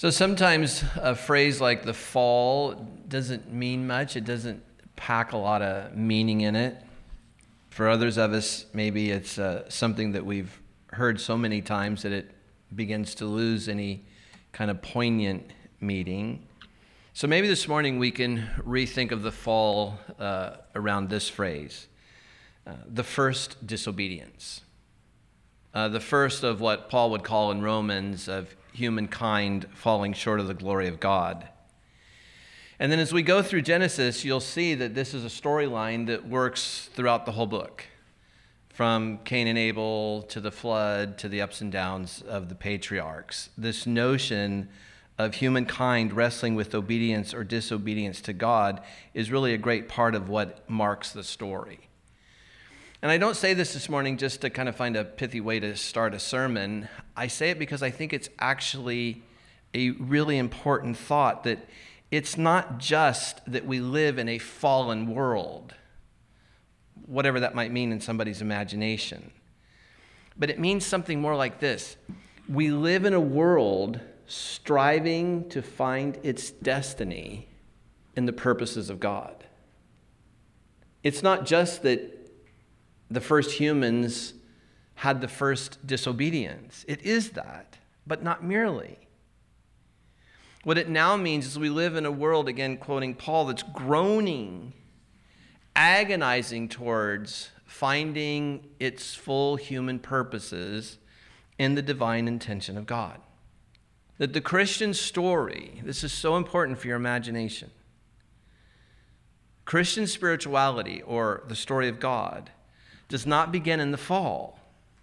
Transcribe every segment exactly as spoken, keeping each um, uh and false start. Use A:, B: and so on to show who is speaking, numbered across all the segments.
A: So sometimes a phrase like the fall doesn't mean much. It doesn't pack a lot of meaning in it. For others of us, maybe it's uh, something that we've heard so many times that it begins to lose any kind of poignant meaning. So maybe this morning we can rethink of the fall uh, around this phrase, uh, the first disobedience. Uh, the first of what Paul would call in Romans of humankind falling short of the glory of God. And then as we go through Genesis, you'll see that this is a storyline that works throughout the whole book, from Cain and Abel to the flood to the ups and downs of the patriarchs. This notion of humankind wrestling with obedience or disobedience to God is really a great part of what marks the story. And I don't say this this morning just to kind of find a pithy way to start a sermon. I say it because I think it's actually a really important thought, that it's not just that we live in a fallen world, whatever that might mean in somebody's imagination, but it means something more like this. We live in a world striving to find its destiny in the purposes of God. It's not just that the first humans had the first disobedience. It is that, but not merely. What it now means is we live in a world, again quoting Paul, that's groaning, agonizing towards finding its full human purposes in the divine intention of God. That the Christian story, this is so important for your imagination, Christian spirituality, or the story of God, does not begin in the fall.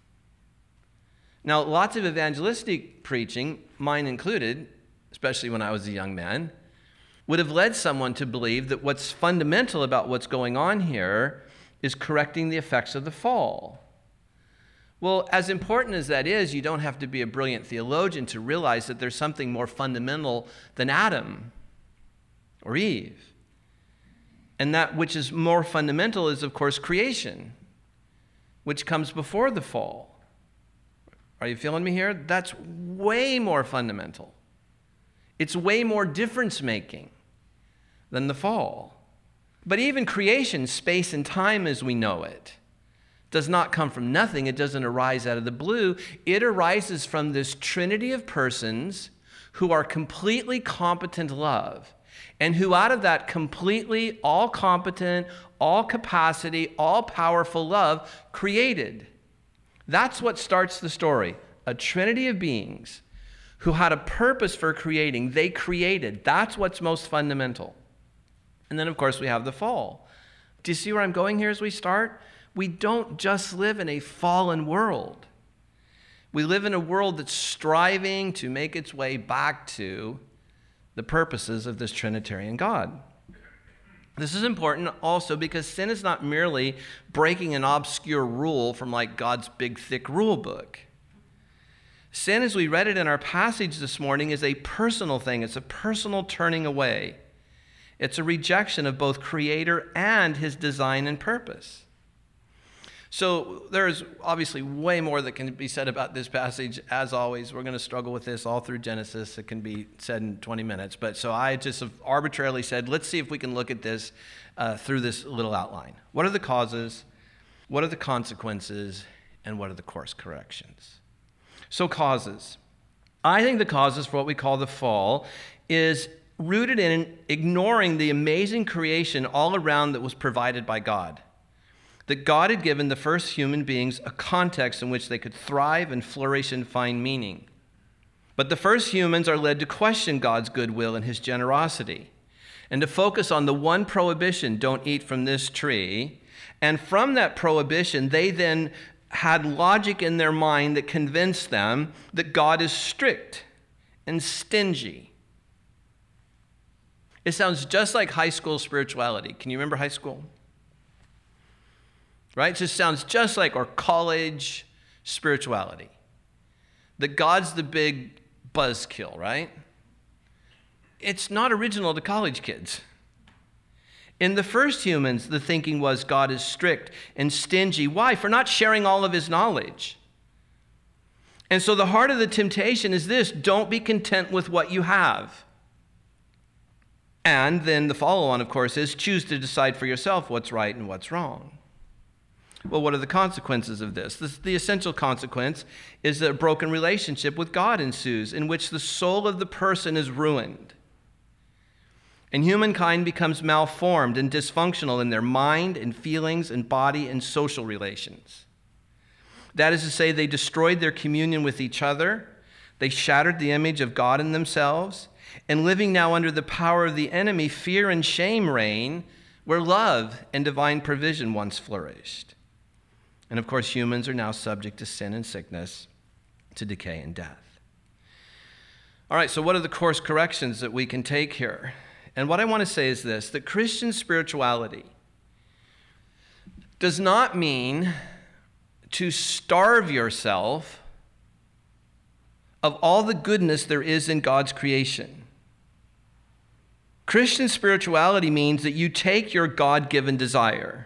A: Now, lots of evangelistic preaching, mine included, especially when I was a young man, would have led someone to believe that what's fundamental about what's going on here is correcting the effects of the fall. Well, as important as that is, you don't have to be a brilliant theologian to realize that there's something more fundamental than Adam or Eve. And that which is more fundamental is, of course, creation, which comes before the fall. Are you feeling me here? That's way more fundamental. It's way more difference-making than the fall. But even creation, space and time as we know it, does not come from nothing. It doesn't arise out of the blue. It arises from this trinity of persons who are completely competent love, and who out of that completely all-competent, all-capacity, all-powerful love created. That's what starts the story. A trinity of beings who had a purpose for creating. They created. That's what's most fundamental. And then, of course, we have the fall. Do you see where I'm going here as we start? We don't just live in a fallen world. We live in a world that's striving to make its way back to the purposes of this Trinitarian God. This is important also because sin is not merely breaking an obscure rule from like God's big, thick rule book. Sin, as we read it in our passage this morning, is a personal thing. It's a personal turning away. It's a rejection of both Creator and His design and purpose. So there's obviously way more that can be said about this passage. As always, we're going to struggle with this all through Genesis. It can be said in twenty minutes. But so I just have arbitrarily said, let's see if we can look at this uh, through this little outline. What are the causes? What are the consequences? And what are the course corrections? So causes. I think the causes for what we call the fall is rooted in ignoring the amazing creation all around that was provided by God. That God had given the first human beings a context in which they could thrive and flourish and find meaning. But the first humans are led to question God's goodwill and His generosity, and to focus on the one prohibition, don't eat from this tree. And from that prohibition, they then had logic in their mind that convinced them that God is strict and stingy. It sounds just like high school spirituality. Can you remember high school? Right? It just sounds just like our college spirituality. That God's the big buzzkill, right? It's not original to college kids. In the first humans, the thinking was God is strict and stingy. Why? For not sharing all of His knowledge. And so the heart of the temptation is this: don't be content with what you have. And then the follow-on, of course, is choose to decide for yourself what's right and what's wrong. Well, what are the consequences of this? this? The essential consequence is that a broken relationship with God ensues, in which the soul of the person is ruined. And humankind becomes malformed and dysfunctional in their mind and feelings and body and social relations. That is to say, they destroyed their communion with each other, they shattered the image of God in themselves, and living now under the power of the enemy, fear and shame reign where love and divine provision once flourished. And of course, humans are now subject to sin and sickness, to decay and death. All right, so what are the course corrections that we can take here? And what I want to say is this: that Christian spirituality does not mean to starve yourself of all the goodness there is in God's creation. Christian spirituality means that you take your God-given desire.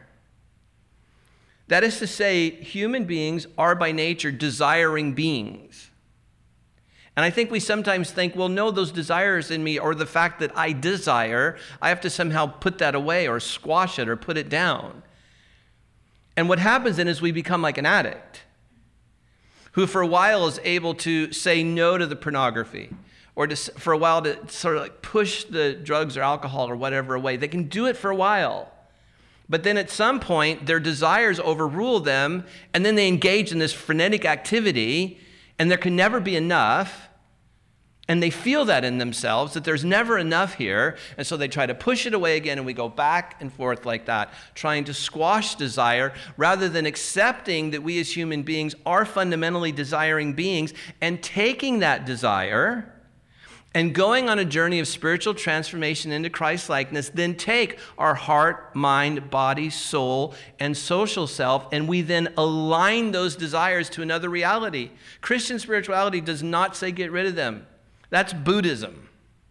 A: That is to say, human beings are by nature desiring beings. And I think we sometimes think, well, no, those desires in me, or the fact that I desire, I have to somehow put that away or squash it or put it down. And what happens then is we become like an addict who for a while is able to say no to the pornography, or to, for a while to sort of like push the drugs or alcohol or whatever away. They can do it for a while. But then at some point, their desires overrule them, and then they engage in this frenetic activity, and there can never be enough, and they feel that in themselves, that there's never enough here, and so they try to push it away again, and we go back and forth like that, trying to squash desire, rather than accepting that we as human beings are fundamentally desiring beings, and taking that desire and going on a journey of spiritual transformation into Christ-likeness, then take our heart, mind, body, soul, and social self, and we then align those desires to another reality. Christian spirituality does not say get rid of them. That's Buddhism.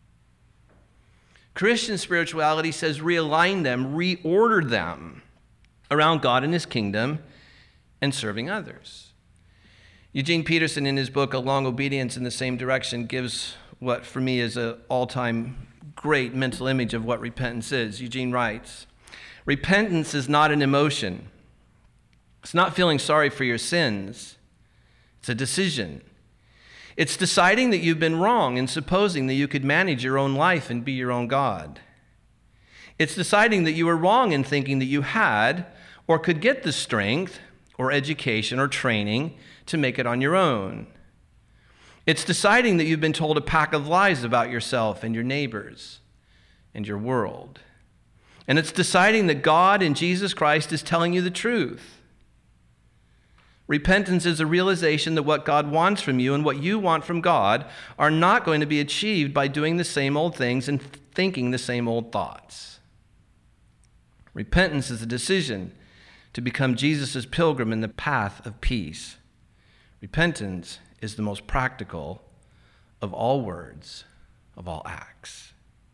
A: Christian spirituality says realign them, reorder them around God and His kingdom and serving others. Eugene Peterson, in his book, A Long Obedience in the Same Direction, gives what for me is an all-time great mental image of what repentance is. Eugene writes, repentance is not an emotion. It's not feeling sorry for your sins. It's a decision. It's deciding that you've been wrong in supposing that you could manage your own life and be your own God. It's deciding that you were wrong in thinking that you had or could get the strength or education or training to make it on your own. It's deciding that you've been told a pack of lies about yourself and your neighbors and your world. And it's deciding that God in Jesus Christ is telling you the truth. Repentance is a realization that what God wants from you and what you want from God are not going to be achieved by doing the same old things and thinking the same old thoughts. Repentance is a decision to become Jesus' pilgrim in the path of peace. Repentance is the most practical of all words, of all acts.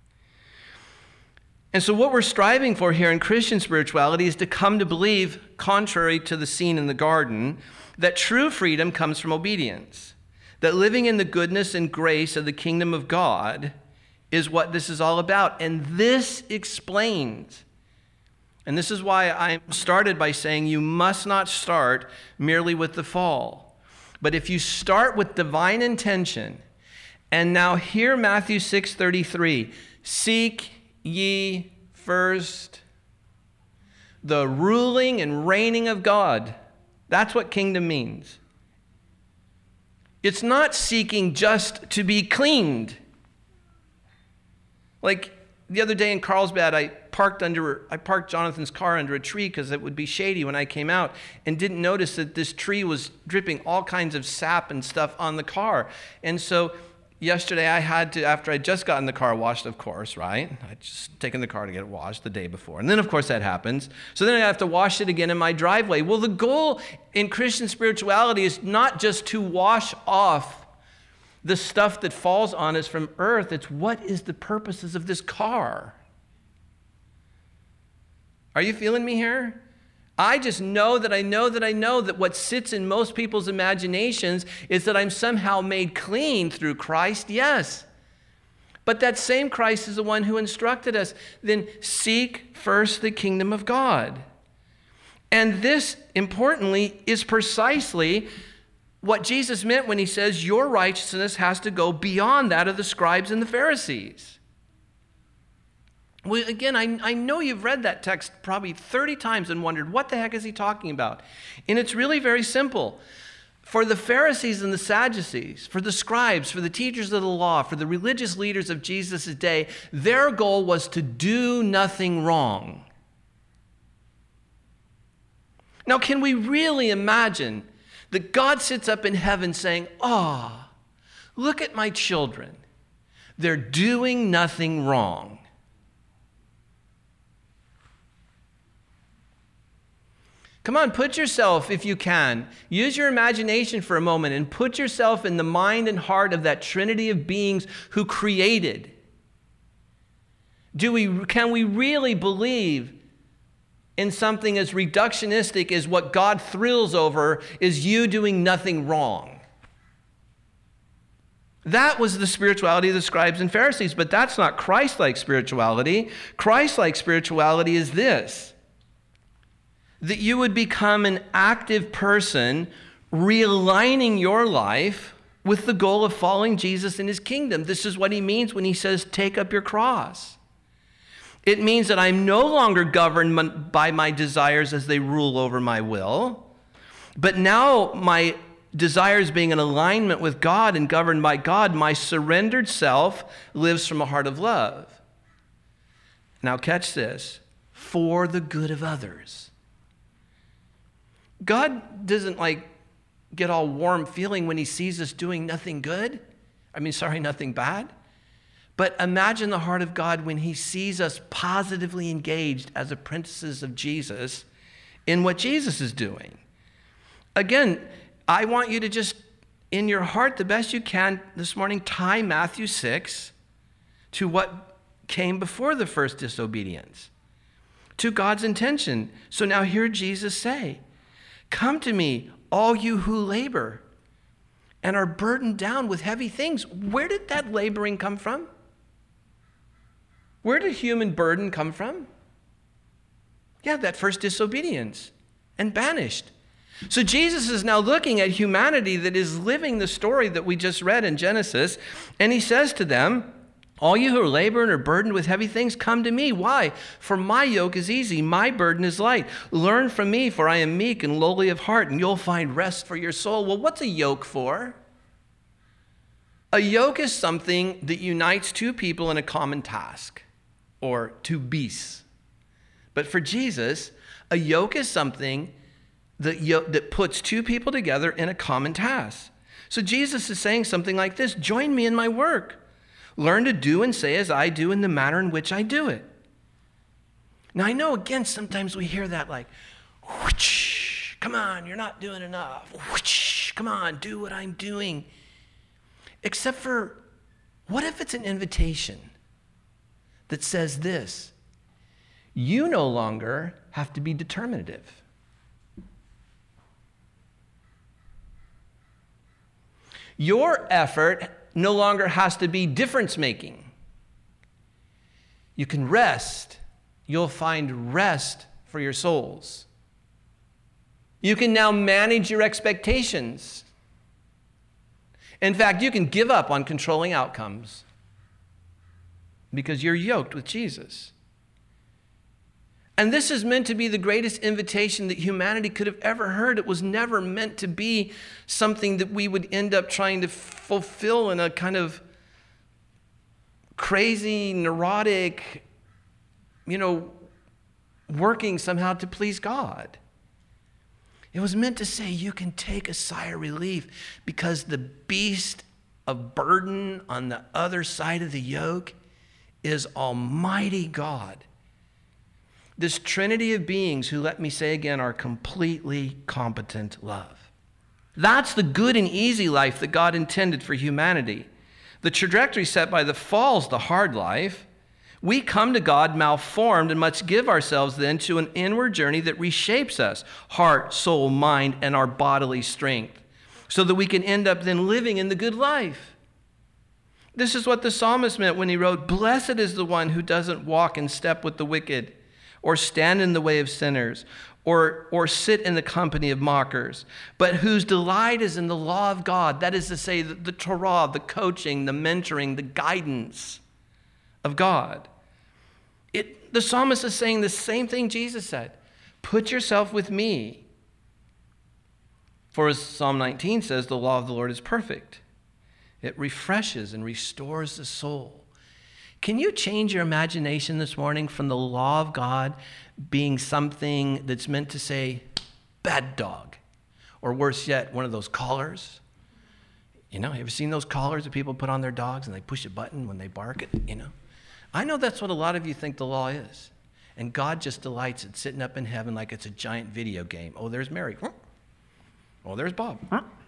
A: And so what we're striving for here in Christian spirituality is to come to believe, contrary to the scene in the garden, that true freedom comes from obedience, that living in the goodness and grace of the kingdom of God is what this is all about. And this explains, and this is why I started by saying you must not start merely with the fall. But if you start with divine intention, and now hear Matthew six thirty-three, seek ye first the ruling and reigning of God. That's what kingdom means. It's not seeking just to be cleaned. Like the other day in Carlsbad, I parked under I parked Jonathan's car under a tree because it would be shady when I came out, and didn't notice that this tree was dripping all kinds of sap and stuff on the car. And so yesterday I had to, after I'd just gotten the car washed, of course, right? I'd just taken the car to get it washed the day before. And then, of course, that happens. So then I have to wash it again in my driveway. Well, the goal in Christian spirituality is not just to wash off the stuff that falls on us from earth. It's what is the purposes of this car? Are you feeling me here? I just know that I know that I know that what sits in most people's imaginations is that I'm somehow made clean through Christ. Yes. But that same Christ is the one who instructed us, then seek first the kingdom of God. And this, importantly, is precisely what Jesus meant when he says your righteousness has to go beyond that of the scribes and the Pharisees. Well, again, I, I know you've read that text probably thirty times and wondered, what the heck is he talking about? And it's really very simple. For the Pharisees and the Sadducees, for the scribes, for the teachers of the law, for the religious leaders of Jesus' day, their goal was to do nothing wrong. Now, can we really imagine that God sits up in heaven saying, "Ah, oh, look at my children. They're doing nothing wrong." Come on, put yourself, if you can, use your imagination for a moment and put yourself in the mind and heart of that trinity of beings who created. Do we, can we really believe in something as reductionistic as what God thrills over is you doing nothing wrong? That was the spirituality of the scribes and Pharisees, but that's not Christ-like spirituality. Christ-like spirituality is this: that you would become an active person, realigning your life with the goal of following Jesus in his kingdom. This is what he means when he says, take up your cross. It means that I'm no longer governed by my desires as they rule over my will, but now my desires being in alignment with God and governed by God, my surrendered self lives from a heart of love. Now catch this, for the good of others. God doesn't like get all warm feeling when he sees us doing nothing good. I mean, sorry, nothing bad. But imagine the heart of God when he sees us positively engaged as apprentices of Jesus in what Jesus is doing. Again, I want you to just, in your heart, the best you can this morning, tie Matthew six to what came before the first disobedience, to God's intention. So now hear Jesus say, "Come to me, all you who labor and are burdened down with heavy things." Where did that laboring come from? Where did human burden come from? Yeah, that first disobedience, and banished. So Jesus is now looking at humanity that is living the story that we just read in Genesis, and he says to them, "All you who are laboring or burdened with heavy things, come to me." Why? "For my yoke is easy, my burden is light. Learn from me, for I am meek and lowly of heart, and you'll find rest for your soul." Well, what's a yoke for? A yoke is something that unites two people in a common task, or two beasts. But for Jesus, a yoke is something that, yo- that puts two people together in a common task. So Jesus is saying something like this: join me in my work. Learn to do and say as I do in the manner in which I do it. Now, I know, again, sometimes we hear that like, whoosh, come on, you're not doing enough. Whoosh, come on, do what I'm doing. Except for, what if it's an invitation that says this: you no longer have to be determinative. Your effort no longer has to be difference-making. You can rest. You'll find rest for your souls. You can now manage your expectations. In fact, you can give up on controlling outcomes because you're yoked with Jesus. And this is meant to be the greatest invitation that humanity could have ever heard. It was never meant to be something that we would end up trying to fulfill in a kind of crazy, neurotic, you know, working somehow to please God. It was meant to say you can take a sigh of relief because the beast of burden on the other side of the yoke is Almighty God. This trinity of beings who, let me say again, are completely competent love. That's the good and easy life that God intended for humanity. The trajectory set by the fall is the hard life, We come to God malformed and must give ourselves then to an inward journey that reshapes us, heart, soul, mind, and our bodily strength, so that we can end up then living in the good life. This is what the psalmist meant when he wrote, "Blessed is the one who doesn't walk in step with the wicked, or stand in the way of sinners, or, or sit in the company of mockers, but whose delight is in the law of God." That is to say, the, the Torah, the coaching, the mentoring, the guidance of God. It, the psalmist is saying the same thing Jesus said. Put yourself with me. For as Psalm nineteen says, the law of the Lord is perfect. It refreshes and restores the soul. Can you change your imagination this morning from the law of God being something that's meant to say, bad dog, or worse yet, one of those collars? You know, have you seen those collars that people put on their dogs and they push a button when they bark it, you know? I know that's what a lot of you think the law is. And God just delights in sitting up in heaven like it's a giant video game. Oh, there's Mary. Oh, there's Bob.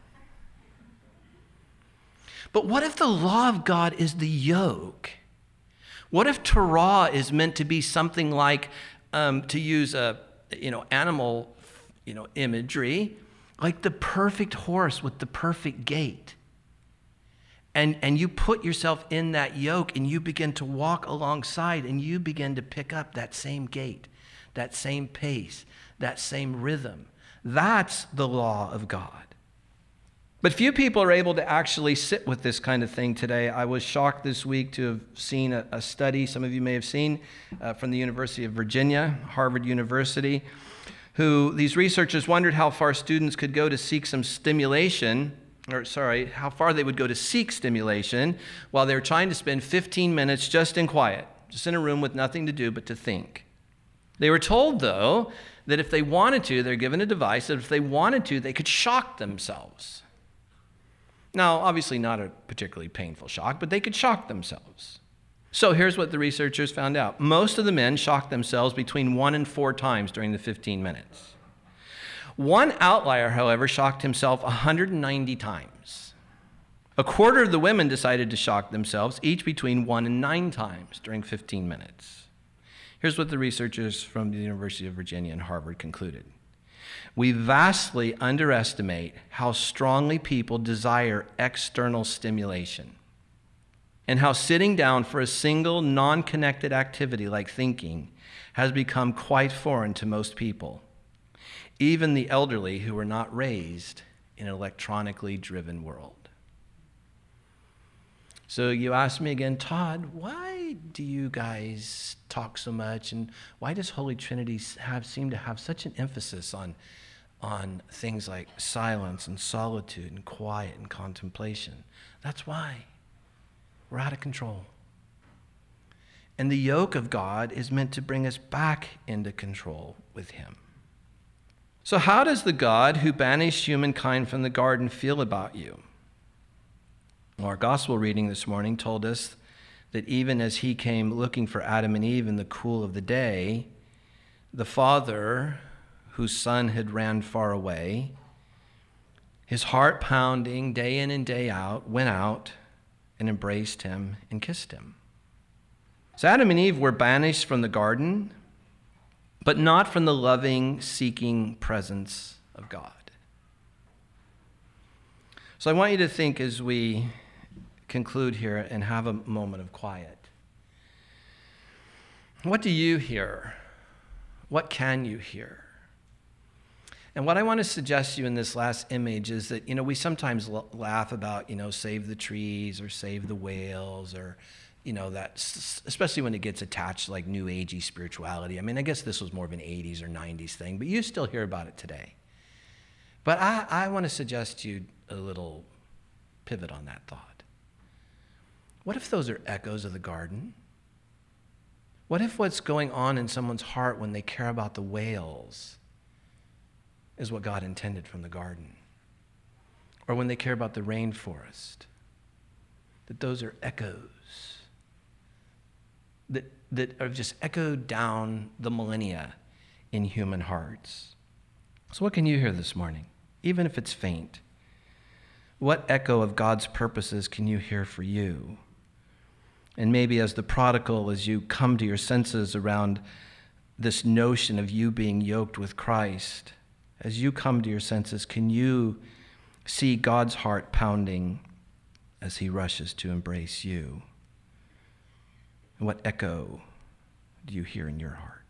A: But what if the law of God is the yoke? What if Torah is meant to be something like, um, to use a you know animal you know imagery, like the perfect horse with the perfect gait? And and you put yourself in that yoke and you begin to walk alongside and you begin to pick up that same gait, that same pace, that same rhythm. That's the law of God. But few people are able to actually sit with this kind of thing today. I was shocked this week to have seen a, a study, some of you may have seen, uh, from the University of Virginia, Harvard University, who these researchers wondered how far students could go to seek some stimulation, or sorry, how far they would go to seek stimulation while they were trying to spend fifteen minutes just in quiet, just in a room with nothing to do but to think. They were told, though, that if they wanted to, they're given a device, that if they wanted to, they could shock themselves. Now, obviously not a particularly painful shock, but they could shock themselves. So here's what the researchers found out. Most of the men shocked themselves between one and four times during the fifteen minutes. One outlier, however, shocked himself one hundred ninety times. A quarter of the women decided to shock themselves, each between one and nine times during fifteen minutes. Here's what the researchers from the University of Virginia and Harvard concluded. We vastly underestimate how strongly people desire external stimulation, and how sitting down for a single non-connected activity like thinking has become quite foreign to most people, even the elderly who were not raised in an electronically driven world. So you ask me again, Todd, why do you guys talk so much, and why does Holy Trinity have seem to have such an emphasis on, on things like silence and solitude and quiet and contemplation? That's why. We're out of control. And the yoke of God is meant to bring us back into control with Him. So how does the God who banished humankind from the garden feel about you? Our gospel reading this morning told us that even as He came looking for Adam and Eve in the cool of the day, the Father, whose Son had ran far away, his heart pounding day in and day out, went out and embraced him and kissed him. So Adam and Eve were banished from the garden, but not from the loving, seeking presence of God. So I want you to think as we conclude here and have a moment of quiet. What do you hear? What can you hear? And what I want to suggest to you in this last image is that, you know, we sometimes l- laugh about, you know, save the trees or save the whales or, you know, that, especially when it gets attached to like new agey spirituality. I mean, I guess this was more of an eighties or nineties thing, but you still hear about it today. But I, I want to suggest to you a little pivot on that thought. What if those are echoes of the garden? What if what's going on in someone's heart when they care about the whales is what God intended from the garden? Or when they care about the rainforest, that those are echoes that, that are just echoed down the millennia in human hearts. So what can you hear this morning, even if it's faint? What echo of God's purposes can you hear for you? And maybe as the prodigal, as you come to your senses around this notion of you being yoked with Christ, as you come to your senses, can you see God's heart pounding as he rushes to embrace you? And what echo do you hear in your heart?